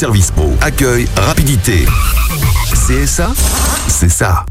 service pro, accueil, rapidité. CSA, c'est ça.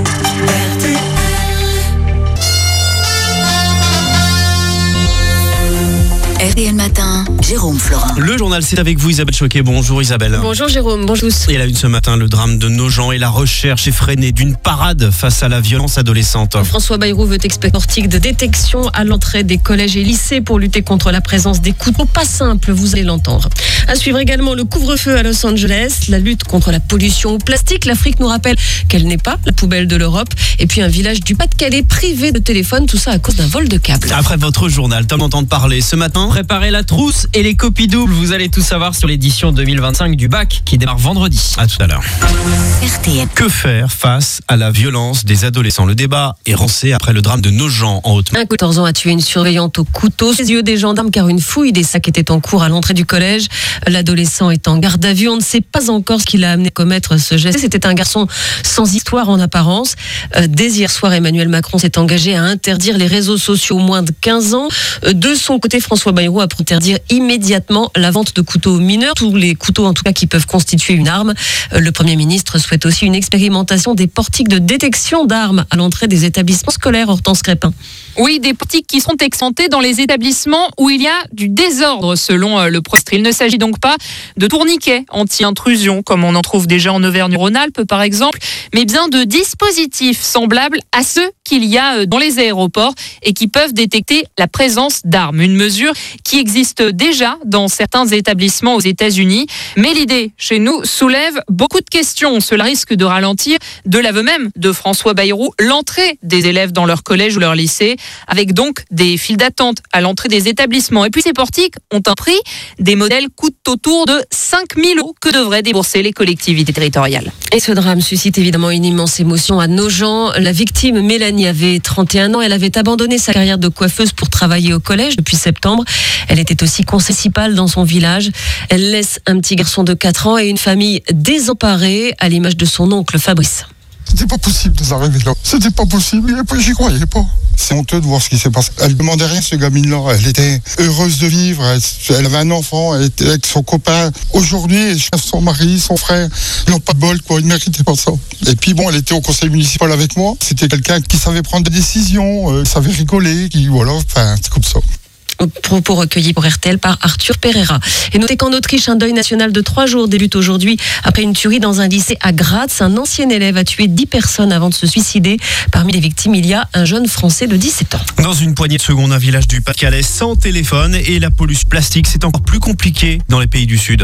RTL Matin, Jérôme Florent. Le journal, c'est avec vous Isabelle Choquet. Bonjour Isabelle. Bonjour Jérôme, bonjour tous. Et à la une ce matin, le drame de Nogent et la recherche effrénée d'une parade face à la violence adolescente. François Bayrou veut expérimenter de détection à l'entrée des collèges et lycées pour lutter contre la présence des couteaux. Pas simple, vous allez l'entendre. À suivre également le couvre-feu à Los Angeles, la lutte contre la pollution au plastique. L'Afrique nous rappelle qu'elle n'est pas la poubelle de l'Europe. Et puis un village du Pas-de-Calais privé de téléphone, tout ça à cause d'un vol de câble. Après votre journal, Tom entend parler ce matin. Préparez la trousse et les copies doubles. Vous allez tout savoir sur l'édition 2025 du bac qui démarre vendredi. À tout à l'heure. RTL. Que faire face à la violence des adolescents? Le débat est lancé après le drame de Nogent en Haute-Marne. Un 14 ans a tué une surveillante au couteau. Ses yeux des gendarmes car une fouille des sacs était en cours à l'entrée du collège. L'adolescent est en garde à vue. On ne sait pas encore ce qui l'a amené à commettre ce geste. C'était un garçon sans histoire en apparence. Dès hier soir, Emmanuel Macron s'est engagé à interdire les réseaux sociaux aux moins de 15 ans. De son côté, François Bayrou a interdire immédiatement la vente de couteaux aux mineurs, tous les couteaux en tout cas qui peuvent constituer une arme. Le Premier ministre souhaite aussi une expérimentation des portiques de détection d'armes à l'entrée des établissements scolaires. Hortense Crépin. Oui, des portiques qui sont exemptés dans les établissements où il y a du désordre selon le prostre. Il ne s'agit donc pas de tourniquets anti-intrusion comme on en trouve déjà en Auvergne-Rhône-Alpes par exemple, mais bien de dispositifs semblables à ceux qu'il y a dans les aéroports et qui peuvent détecter la présence d'armes. Une mesure qui existe déjà dans certains établissements aux États-Unis. Mais l'idée, chez nous, soulève beaucoup de questions. Cela risque de ralentir, de l'aveu même de François Bayrou, l'entrée des élèves dans leur collège ou leur lycée, avec donc des files d'attente à l'entrée des établissements. Et puis ces portiques ont un prix. Des modèles coûtent autour de 5 000 € que devraient débourser les collectivités territoriales. Et ce drame suscite évidemment une immense émotion à Nogent. La victime, Mélanie, avait 31 ans. Elle avait abandonné sa carrière de coiffeuse pour travailler au collège depuis septembre. Elle était aussi conseillère municipale dans son village. Elle laisse un petit garçon de 4 ans et une famille désemparée, à l'image de son oncle Fabrice. C'était pas possible de s'arriver là. C'était pas possible. J'y croyais pas. C'est honteux de voir ce qui s'est passé. Elle demandait rien, ce gamine-là. Elle était heureuse de vivre. Elle avait un enfant. Elle était avec son copain. Aujourd'hui, son mari, son frère, ils n'ont pas de bol, quoi. Ils ne méritaient pas ça. Et puis bon, elle était au conseil municipal avec moi. C'était quelqu'un qui savait prendre des décisions, savait rigoler, c'est comme ça. Propos recueillis pour RTL par Arthur Pereira. Et notez qu'en Autriche, un deuil national de 3 jours débute aujourd'hui après une tuerie dans un lycée à Graz. Un ancien élève a tué 10 personnes avant de se suicider. Parmi les victimes, il y a un jeune Français de 17 ans. Dans une poignée de secondes, un village du Pas-de-Calais sans téléphone et la pollution plastique, c'est encore plus compliqué dans les pays du Sud.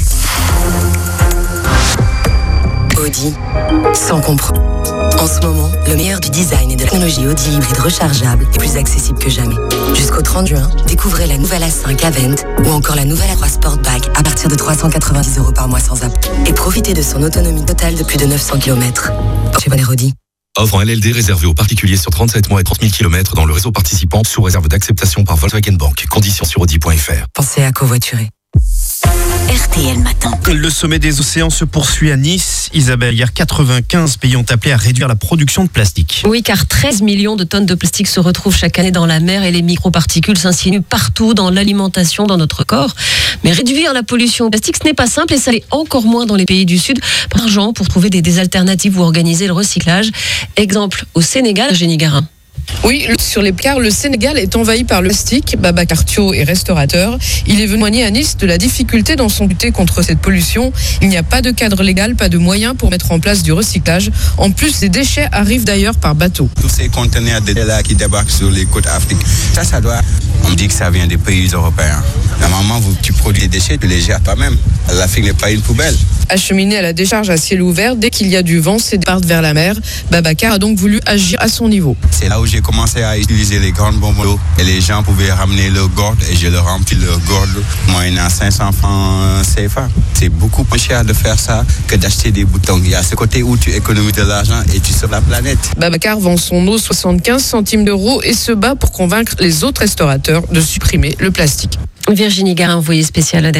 Audi, sans comprendre. En ce moment, le meilleur du design et de la technologie Audi hybride rechargeable est plus accessible que jamais. Jusqu'au 30 juin, découvrez la nouvelle A5 Avent ou encore la nouvelle A3 Sportback à partir de 390 € par mois sans app. Et profitez de son autonomie totale de plus de 900 km. Chez Bonheur Audi. Offre en LLD réservée aux particuliers sur 37 mois et 30 000 km dans le réseau participant sous réserve d'acceptation par Volkswagen Bank. Conditions sur Audi.fr. Pensez à covoiturer. RTL Matin. Le sommet des océans se poursuit à Nice. Isabelle, hier 95 pays ont appelé à réduire la production de plastique. Oui, car 13 millions de tonnes de plastique se retrouvent chaque année dans la mer et les microparticules s'insinuent partout dans l'alimentation, dans notre corps. Mais réduire la pollution au plastique, ce n'est pas simple et ça l'est encore moins dans les pays du Sud. Par argent pour trouver des alternatives ou organiser le recyclage. Exemple au Sénégal, Jenny Garin. Oui, sur les placards, le Sénégal est envahi par le plastique. Babacar Thio est restaurateur. Il est venu témoigner à Nice de la difficulté dans son lutte contre cette pollution. Il n'y a pas de cadre légal, pas de moyens pour mettre en place du recyclage. En plus, les déchets arrivent d'ailleurs par bateau. Tous ces conteneurs de là qui débarquent sur les côtes africaines, ça doit... On dit que ça vient des pays européens. Normalement, tu produis des déchets, tu les jettes toi-même. L'Afrique n'est pas une poubelle. Acheminé à la décharge à ciel ouvert, dès qu'il y a du vent, c'est partent vers la mer. Babacar a donc voulu agir à son niveau. C'est là où j'ai commencé à utiliser les grandes bombes d'eau et les gens pouvaient ramener leur gourde et je leur remplis leur gourde moyennant 500 francs CFA. C'est beaucoup moins cher de faire ça que d'acheter des boutons. Il y a ce côté où tu économises de l'argent et tu sauves la planète. Babacar vend son eau 75 centimes d'euros et se bat pour convaincre les autres restaurateurs de supprimer le plastique. Virginie Garin, envoyée spéciale